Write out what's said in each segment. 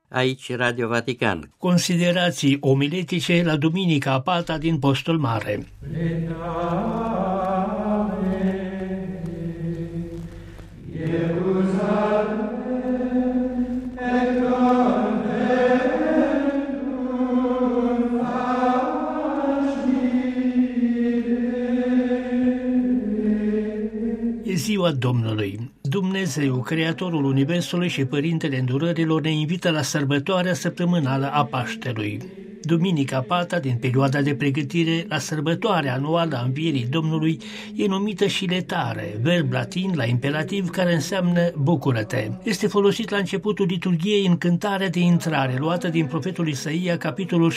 Aici Radio Vatican. Considerații omiletice la Duminica a patra din Postul Mare. E ziua Domnului. Dumnezeu, Creatorul Universului și Părintele Îndurărilor, ne invită la sărbătoarea săptămânală a Paștelui. Duminica patra din perioada de pregătire la sărbătoarea anuală a Învierii Domnului e numită și letare, verb latin la imperativ care înseamnă bucură-te. Este folosit la începutul liturghiei în cântarea de intrare luată din profetul Isaia, capitolul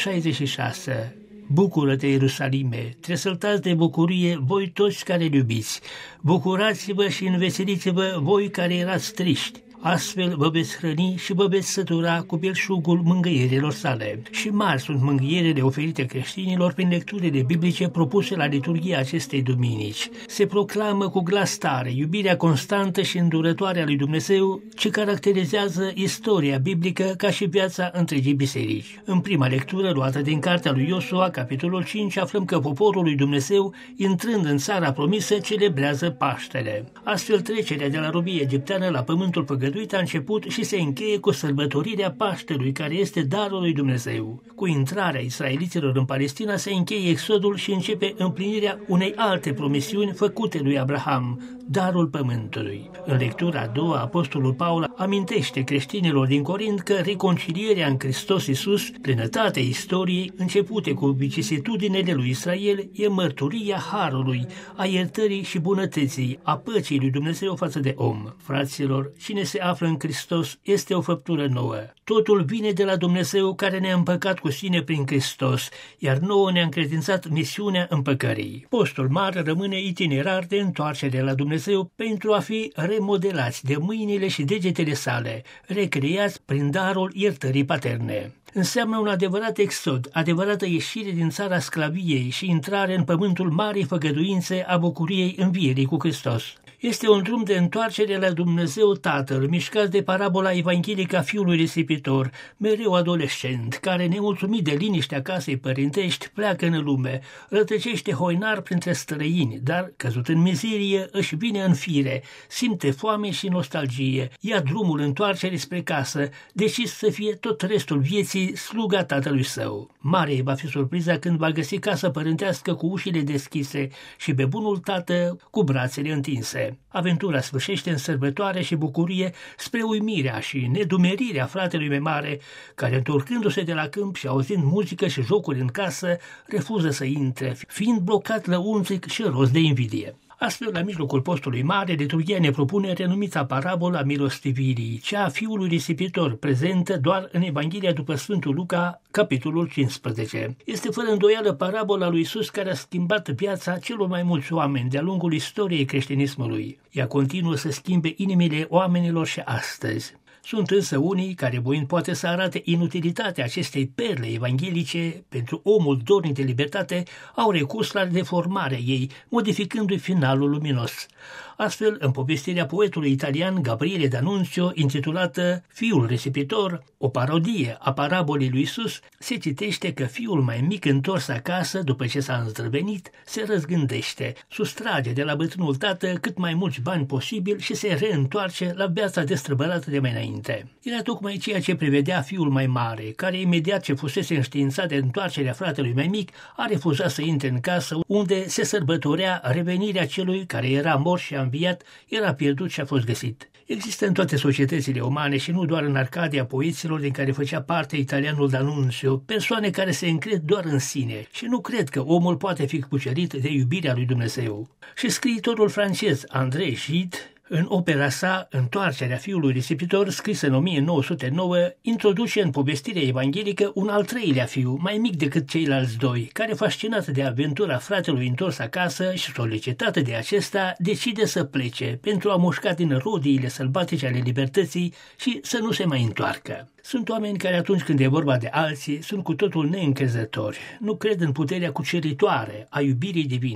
66. Bucură-te, Ierusalime, tresăltați de bucurie voi toți care iubiți, bucurați-vă și înveseliți-vă voi care erați triști. Astfel vă veți hrăni și vă veți sătura cu belșugul mângâierilor sale. Și mari sunt mângâierile oferite creștinilor prin lecturile biblice propuse la liturghia acestei duminici. Se proclamă cu glas tare iubirea constantă și îndurătoare a lui Dumnezeu, ce caracterizează istoria biblică ca și viața întregii biserici. În prima lectură luată din cartea lui Iosua, capitolul 5, aflăm că poporul lui Dumnezeu, intrând în țara promisă, celebrează Paștele. Astfel, trecerea de la robie egipteană la pământul păgăduit a început și se încheie cu sărbătorirea Paștelui, care este darul lui Dumnezeu. Cu intrarea israeliților în Palestina se încheie exodul și începe împlinirea unei alte promisiuni făcute lui Abraham, darul pământului. În lectura a doua, apostolul Paul amintește creștinilor din Corint că reconcilierea în Hristos Iisus, plinătatea istoriei, începute cu vicisitudinele lui Israel, e mărturia harului, a iertării și bunătății, a păcii lui Dumnezeu față de om. Fraților, cine se află în Hristos este o făptură nouă. Totul vine de la Dumnezeu care ne-a împăcat cu sine prin Hristos, iar nouă ne-a încredințat misiunea împăcării. Postul mare rămâne itinerar de întoarcere la Dumnezeu pentru a fi remodelați de mâinile și degetele sale, recreați prin darul iertării paterne. Înseamnă un adevărat exod, adevărată ieșire din țara sclaviei și intrare în pământul marii făgăduințe a bucuriei învierii cu Hristos. Este un drum de întoarcere la Dumnezeu Tatăl, mișcat de parabola evanghelică a fiului risipitor, mereu adolescent, care, nemulțumit de liniștea casei părintești, pleacă în lume, rătăcește hoinar printre străini, dar, căzut în mizerie, își vine în fire, simte foame și nostalgie, ia drumul întoarcerii spre casă, decis să fie tot restul vieții sluga tatălui său. Mare va fi surpriza când va găsi casa părintească cu ușile deschise și pe bunul tată cu brațele întinse. Aventura sfârșește în sărbătoare și bucurie spre uimirea și nedumerirea fratelui mai mare, care, întorcându-se de la câmp și auzind muzică și jocuri în casă, refuză să intre, fiind blocat lăuntric și rost de invidie. Astfel, la mijlocul postului mare, liturghia ne propune renumita parabola milostivirii, cea a fiului risipitor, prezentă doar în Evanghelia după Sfântul Luca, capitolul 15. Este fără îndoială parabola lui Iisus care a schimbat viața celor mai mulți oameni de-a lungul istoriei creștinismului. Ea continuă să schimbe inimile oamenilor și astăzi. Sunt însă unii care, voind poate să arate inutilitatea acestei perle evanghelice pentru omul dornic de libertate, au recurs la deformarea ei, modificându-i finalul luminos. Astfel, în povestirea poetului italian Gabriele D'Annunzio, intitulată Fiul risipitor, o parodie a parabolei lui Iisus, se citește că fiul mai mic întors acasă, după ce s-a îndrăvenit, se răzgândește, sustrage de la bătrânul tată cât mai mulți bani posibil și se reîntoarce la viața destrăbălată de mai înainte. Era tocmai ceea ce prevedea fiul mai mare, care imediat ce fusese înștiințat de întoarcerea fratelui mai mic, a refuzat să intre în casă unde se sărbătorea revenirea celui care era mort și a înviat, era pierdut și a fost găsit. Există în toate societățile umane și nu doar în Arcadia poeților din care făcea parte italianul D'Annunzio, persoane care se încred doar în sine și nu cred că omul poate fi cucerit de iubirea lui Dumnezeu. Și scriitorul francez André Gide, în opera sa Întoarcerea fiului risipitor, scrisă în 1909, introduce în povestirea evanghelică un al treilea fiu, mai mic decât ceilalți doi, care, fascinat de aventura fratelui întors acasă și solicitat de acesta, decide să plece pentru a mușca din rodiile sălbatice ale libertății și să nu se mai întoarcă. Sunt oameni care atunci când e vorba de alții sunt cu totul neîncrezători, nu cred în puterea cuceritoare a iubirii divine.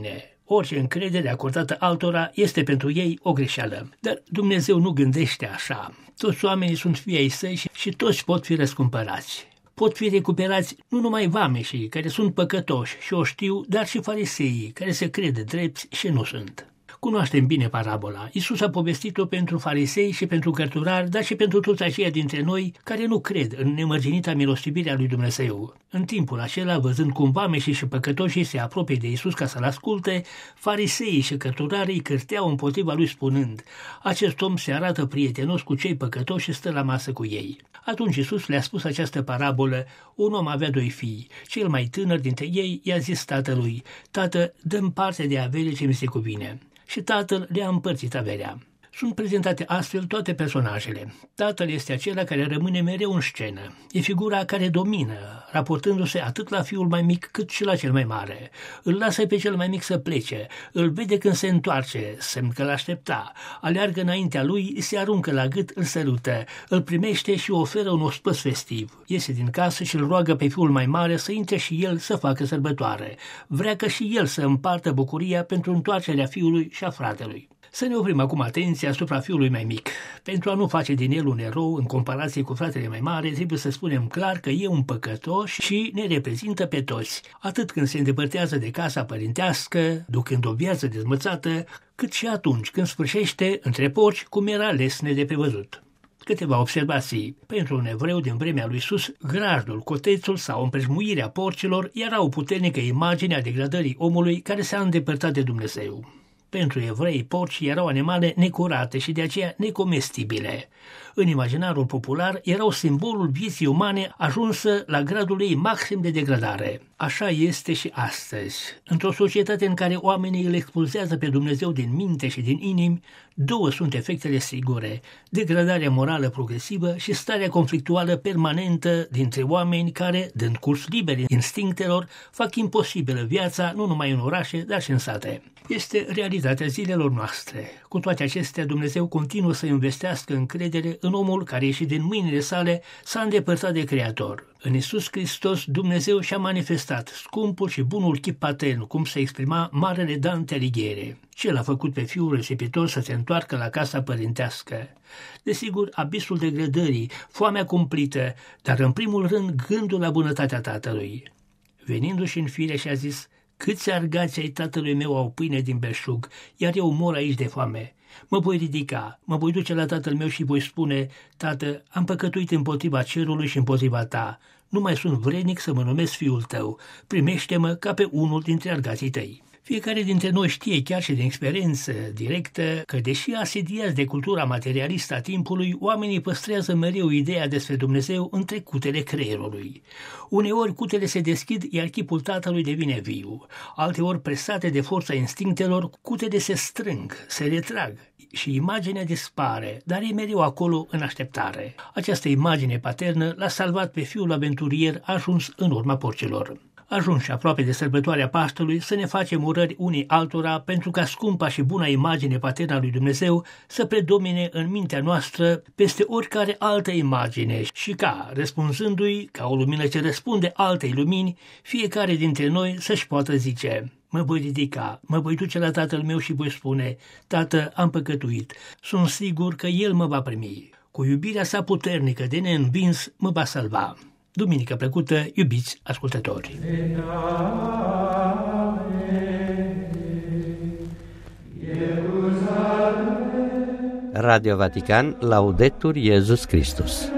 Orice încredere acordată altora este pentru ei o greșeală. Dar Dumnezeu nu gândește așa. Toți oamenii sunt fii ai săi și toți pot fi răscumpărați. Pot fi recuperați nu numai vameșii care sunt păcătoși și o știu, dar și fariseii care se crede drepți și nu sunt. Cunoaștem bine parabola. Iisus a povestit-o pentru farisei și pentru cărturari, dar și pentru toți aceia dintre noi care nu cred în nemărginita milostivire a lui Dumnezeu. În timpul acela, văzând cum vameșii și păcătoșii se apropie de Iisus ca să-L asculte, fariseii și cărturarii cârteau împotriva lui spunând: acest om se arată prietenos cu cei păcătoși și stă la masă cu ei. Atunci Iisus le-a spus această parabolă. Un om avea 2 fii. Cel mai tânăr dintre ei i-a zis tatălui: Tată, dă-mi parte de avere ce mi se cuvine. Și tatăl le-a împărțit averea. Sunt prezentate astfel toate personajele. Tatăl este acela care rămâne mereu în scenă. E figura care domină, raportându-se atât la fiul mai mic cât și la cel mai mare. Îl lasă pe cel mai mic să plece, îl vede când se întoarce, semn că l-aștepta, aleargă înaintea lui, se aruncă la gât, îl sărută, îl primește și oferă un ospăț festiv. Iese din casă și îl roagă pe fiul mai mare să intre și el să facă sărbătoare. Vrea ca și el să împartă bucuria pentru întoarcerea fiului și a fratelui. Să ne oprim acum atenția asupra fiului mai mic. Pentru a nu face din el un erou în comparație cu fratele mai mare, trebuie să spunem clar că e un păcătos și ne reprezintă pe toți, atât când se îndepărtează de casa părintească, ducând o viață dezmățată, cât și atunci când sfârșește între porci, cum era lesne de prevăzut. Câteva observații. Pentru un evreu din vremea lui Iisus, grajdul, cotețul sau împrejmuirea porcilor era o puternică imagine a degradării omului care s-a îndepărtat de Dumnezeu. Pentru evrei, porcii erau animale necurate și de aceea necomestibile. În imaginarul popular erau simbolul vieții umane ajunsă la gradul ei maxim de degradare. Așa este și astăzi. Într-o societate în care oamenii îl expulzează pe Dumnezeu din minte și din inimi, 2 sunt efectele sigure: degradarea morală progresivă și starea conflictuală permanentă dintre oameni care, dând curs liber instinctelor, fac imposibilă viața nu numai în orașe, dar și în sate. Este realitatea zilelor noastre. Cu toate acestea, Dumnezeu continuă să investească încredere în omul care, ieșit din mâinile sale, s-a îndepărtat de Creator. În Iisus Hristos, Dumnezeu și-a manifestat scumpul și bunul chip patern, cum se exprima marele Dante Alighieri. Ce l-a făcut pe fiul risipitor să se întoarcă la casa părintească? Desigur, abisul degradării, foamea cumplită, dar în primul rând gândul la bunătatea tatălui. Venindu-și în fire și-a zis: câți argați ai tatălui meu au pâine din belșug, iar eu mor aici de foame. Mă voi ridica, mă voi duce la tatăl meu și voi spune: Tată, am păcătuit împotriva cerului și împotriva ta. Nu mai sunt vrednic să mă numesc fiul tău. Primește-mă ca pe unul dintre argații tăi. Fiecare dintre noi știe chiar și din experiență directă că, deși asediați de cultura materialistă a timpului, oamenii păstrează mereu ideea despre Dumnezeu în trecutele creierului. Uneori cutele se deschid, iar chipul tatălui devine viu. Alteori, presate de forța instinctelor, cutele se strâng, se retrag și imaginea dispare, dar e mereu acolo în așteptare. Această imagine paternă l-a salvat pe fiul aventurier ajuns în urma porcilor. Ajunși aproape de sărbătoarea Paștelui, să ne facem urări unii altora pentru ca scumpa și buna imagine paternă a lui Dumnezeu să predomine în mintea noastră peste oricare altă imagine și ca, răspunzându-i ca o lumină ce răspunde altei lumini, fiecare dintre noi să-și poată zice: mă voi ridica, mă voi duce la tatăl meu și voi spune: Tată, am păcătuit, sunt sigur că el mă va primi. Cu iubirea sa puternică de neînvins mă va salva. Duminică plăcută, iubiți ascultători! Radio Vatican, Laudetur Jesus Christus.